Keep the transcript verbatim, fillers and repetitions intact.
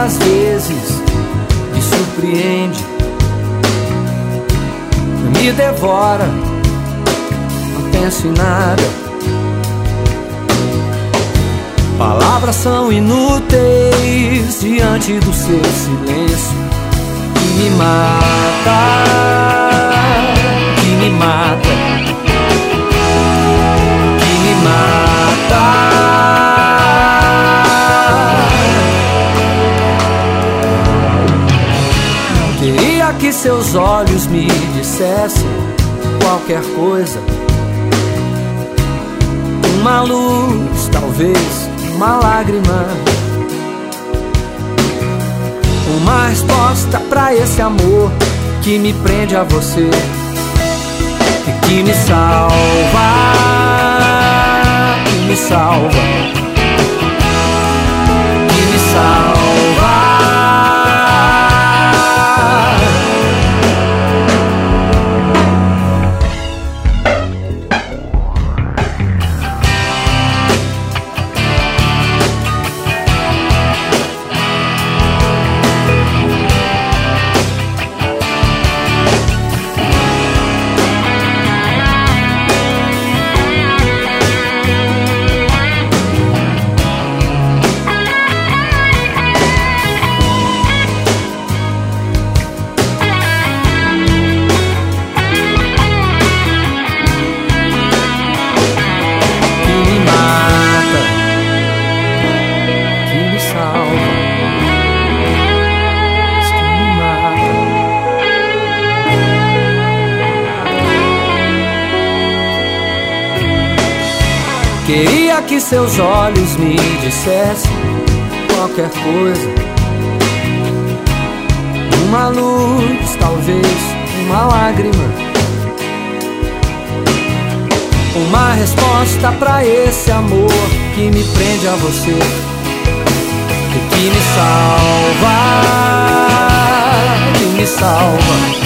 às vezes me surpreende, me devora, não penso em nada. Palavras são inúteis diante do seu silêncio, que me mata, que me mata, que me mata. Queria que seus olhos me dissessem qualquer coisa, uma luz, talvez uma lágrima, uma resposta pra esse amor que me prende a você e que me salva, que me salva, que me salva. Queria que seus olhos me dissessem qualquer coisa, uma luz, talvez uma lágrima, uma resposta pra esse amor que me prende a você e que me salva, que me salva.